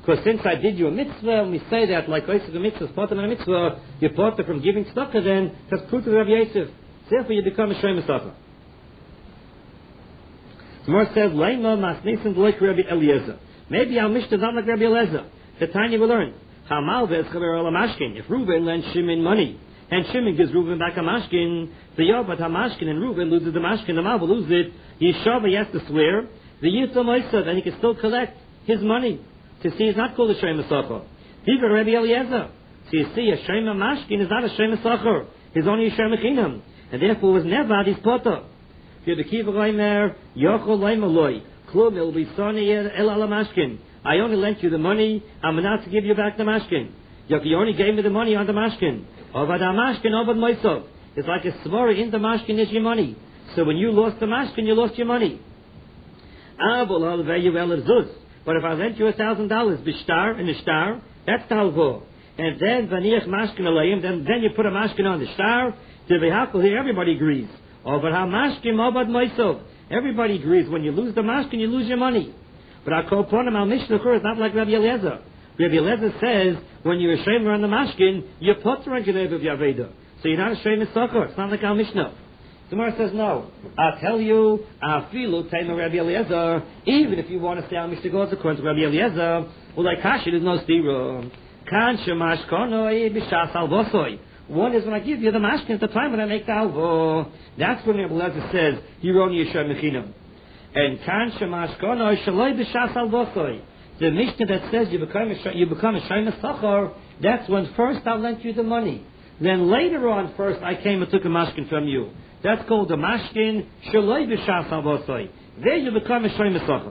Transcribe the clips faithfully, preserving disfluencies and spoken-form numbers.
Because since I did you a mitzvah, and we say that like Oisik a mitzvah, Potter a mitzvah, you're Potter from giving tzedakah, then that's proof to Rabbi Yosef. Therefore you become a Shem Tzedakah. The Gemara says, Leima masnisin like Rabbi Eliezer. Maybe our Mishnah is not like Rabbi Eliezer. The Tanya will learn. Hamal ve'eschever ala mashkin. If Reuben lends Shimon money, and Shimon gives Reuben back a mashkin, the Yobat ha-mashkin, and Reuben loses the mashkin, the Mal will lose it. Yishava, he has to swear. The Yitzah Moisa, then he can still collect his money. To see, it's not called a Shem Tzedakah. Even Rabbi Eliezer. So you see, a Shem mashkin is not a Shem Tzedakah. It's only a Shem Chinam. And therefore was never his potter. The Kiva Reimer, Yochel Leimaloi, Klum il Bisani El Ala Mashkin. I only lent you the money, I'm not to give you back the mashkin. You only gave me the money on the mashkin. Ovad mashkin, Ovad Moisov. It's like a svara in the mashkin is your money. So when you lost the mashkin, you lost your money. But if I lent you a thousand dollars, bishtar and the star, that's the halvo. And then vaniach mashkin alayim, then then you put a mashkin on the star. To the hakol here, everybody agrees. Ovad mashkin, Ovad Moisov. Everybody agrees. When you lose the mashkin, you lose your money. But our koponim, our mishnah is not like Rabbi Eliezer. Rabbi Eliezer says, when you're ashamed on the mashkin, you're potter on Genev of Yaveda. So you're not ashamed of Tzedakah. It's not like our mishnah. The Gemara says, no. I'll tell you, afilu taima Rabbi Eliezer, even if you want to say our mishnah goes according to Rabbi Eliezer, well, like Kashi, there's no stira. Kan shemash konoi b'shas alvosoi. One is when I give you the mashkin at the time when I make the alvo. That's when Rabbi Eliezer says, you're only a shem mechinam. And kan shemash konoi shaloi b'shas alvosoi. The Mishnah that says you become a, you become a Shem Tzedakah, that's when first I lent you the money. Then later on, first I came and took a mashkin from you. That's called the mashkin shaloi b'shas alvosoi. There you become a Shem Tzedakah.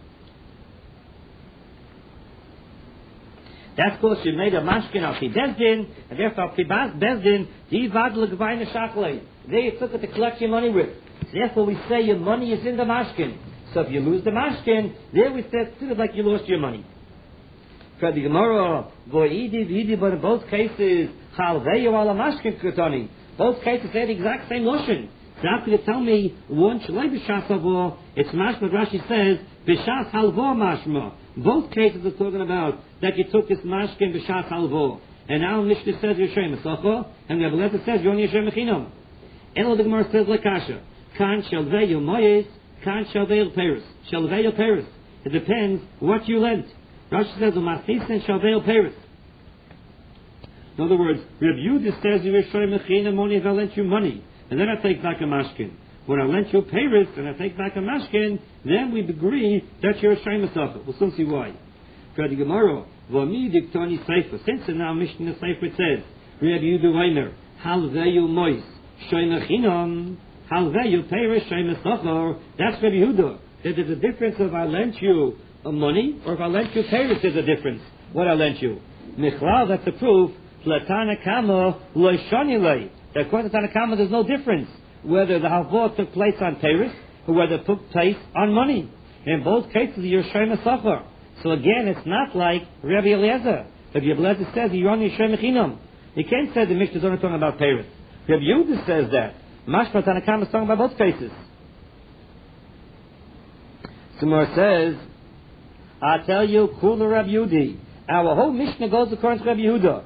That's because you made a mashkin al pi bezdin, and therefore al pi bezdin, divad l'gvayne shachlei. There you took it to collect your money with. Therefore we say your money is in the mashkin. So if you lose the mashkin, there we say it's like you lost your money. For the Gemara, vo'idi v'idi, but in both cases, chalveyu ala mashkin kutani. Both cases say the exact same lotion. So how could you tell me one shalei b'shas halvo? It's mashma. Rashi says b'shas halvo mashma. Both cases are talking about that you took this mashkin b'shas halvo. And now Mishnah says you're shem tzedakah, and the Rebbe says you're only a shem mechinam. And the Gemara says lekasha kan shalveyu moyes. Can't shalveil Paris. Shalveil Paris. It depends what you lent. Rashi says, Umasis and shalveil Paris. In other words, Reb Yehuda says, you shoy mechinam only if I lent you money. And then I take back a mashkin. When I lent you Paris and I take back a mashkin, then we agree that you're a shoy Tzedakah. We'll soon see why. For the Gemara, V'mi diktoni seifa. Since in our Mishnah Seifa it says, Reb Yehuda Reimer, halveyu mois, shoy mechinam. Halveyu Paris Shem Tzedakah. That's Rabbi Yehuda. There's a difference if I lent you a money or if I lent you Paris. There's a difference. What I lent you. Michlal, that's the proof. Latana Kama Loishani Lei. According to Tanakama, there's no difference whether the halvah took place on Paris or whether it took place on money. In both cases, you're Shem Tzedakah. So again, it's not like Rabbi Eliezer. Rabbi Eliezer says you're only Shem Mechinam. You can't say the Mishnah is only talking about Paris. Rabbi Yehuda says that. Mashma Tanakam is talking about both cases. Samar says, I tell you, Kula Rabbi Yehudi. Our whole Mishnah goes according to Rabbi Yehuda.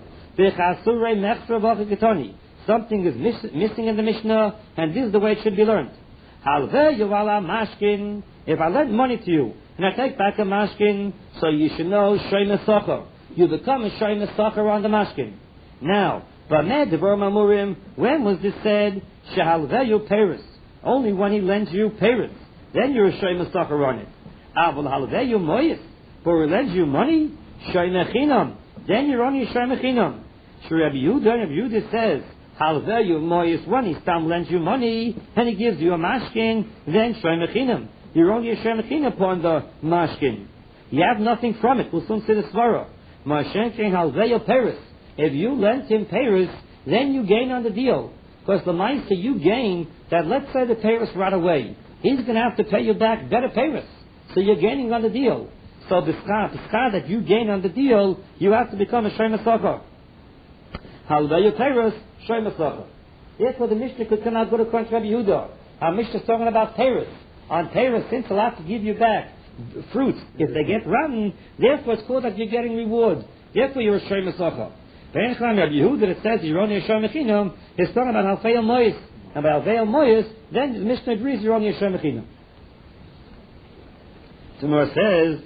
Something is miss- missing in the Mishnah, and this is the way it should be learned. Mashkin. If I lend money to you, and I take back a mashkin, so you should know Shem Tzedakah. You become a Shem Tzedakah on the mashkin. Now, when was this said? Shehalveyu Paris. Only when he lends you Paris. Then you're a Shem Tzedakah on it. Avol halveyu moyes. For he lends you money, Shem Mechinam. Then you're only a Shem Mechinam. Rabbi Yehuda, Rabbi Yehuda says, halveyu moyes, when he stam lends you money, and he gives you a mashkin, then Shem Mechinam. You're only a Shem Mechinam upon the mashkin. You have nothing from it. We'll soon see the svara. Mashenkin halveyu Paris. If you lent him Paris, then you gain on the deal. Because the Meister you gain, that let's say the Paris right away, he's going to have to pay you back better Paris. So you're gaining on the deal. So the schar, the schar that you gain on the deal, you have to become a Shem Tzedakah. Halveyu Paris, Shem Tzedakah. Therefore the Mishnah could come out good according to Rabbi Yehuda. Our Mishnah is talking about Paris. On Paris, since he'll have to give you back fruits, if they get rotten, therefore it's called that you're getting reward. Therefore you're a Shoy Mesacha. Ve'en Chlam Rabbi Yehuda that says you're only a Shoy Mechinam, it's talking about Halfei Mois. And by Halfei Mois, then the Mishnah agrees you're only a Shoy Mechinam. So Gemara says,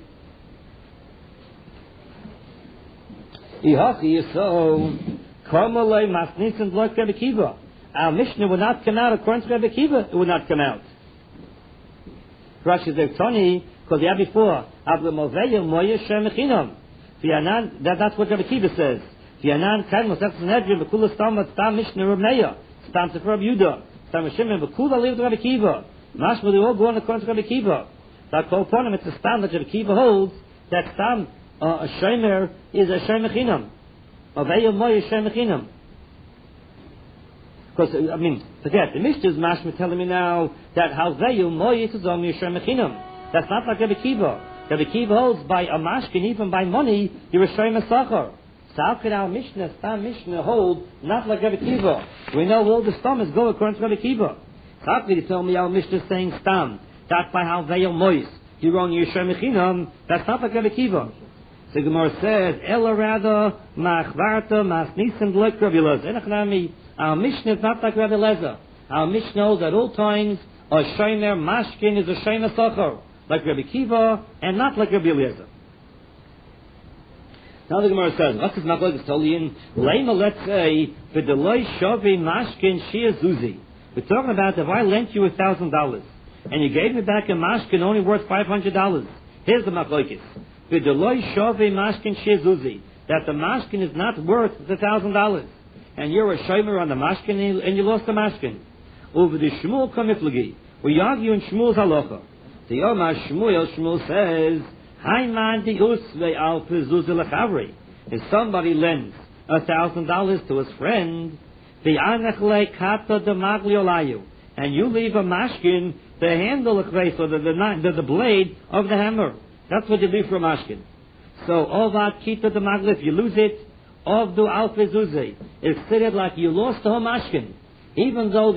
Ihachi so Karmalei Masnisin Block Rebbe Kiva. Our Mishnah would not come out according to Rebbe Kiva. It would not come out. Rashi says Tony, because the year before, Avlemoveya Moya Shem Mechinam. That that's what Rebbe Kiva says. V'yanan Kan Mosef Sanhedrin B'Kula Stam Stam Mishnah Rabneya Stam Sefer Rabbi Yehuda Stam Shimon B'Kula lived Rebbe Kiva. Mashma they all go on according to Rebbe Kiva. That called upon him it's a Stam that Rebbe Kiva holds that Stam uh, a Shomer is a Shem Mechinam. Aveya Moya Shem Mechinam. Because, I mean, forget, the Mishnah's mashma telling me now that Halveyu Moya is only a Shem Mechinam. That's not like Rebbe Kiva. Rebbe Kiva holds by a mashkin, even by money, you're a Shoy Mesachar. So how can our Mishnah, Stam Mishnah, hold not like Rebbe Kiva? We know all the Stamas go according to Rebbe Kiva. How can you tell me our Mishnah is saying Stam? That's by Halveyu Moya. You're only a Shem Mechinam. That's not like Rebbe Kiva. The Gemara says, Ela Rada, Machvarta, Masnisim, Blek, Rabbi Lezer. Our Mishnah is not like Rabbi Lezer. Our Mishnah knows at all times, a Shomer Mashkin is a Shomer Sachar, like Rabbi Kiva, and not like Rabbi Lezer. Now the Gemara says, what is Machlokes Tolin? Lema, let's say, V'deloi Shovi Mashkin Shia Zuzi. We're talking about if I lent you a thousand dollars, and you gave me back a Mashkin only worth five hundred dollars. Here's the Machlokes. V'deloi Shovi Mashkin Shia Zuzi. That the Mashkin is not worth the thousand dollars. And you're a shomer on the mashkin, and you lost the mashkin. Over the Shmuel Kamiflagi, we argue in Shmuel's halacha. The Yomar Shmuel, Shmuel says, Haiman di usve al pezuz lechavri. If somebody lends a thousand dollars to his friend, the anachle kata de magliolayu, and you leave a mashkin, the handle of or the, the, the, the blade of the hammer. That's what you leave for a mashkin. So, all that kita de magli, if you lose it, of the alpha zuzi, it's considered like you lost the whole mashkin, even though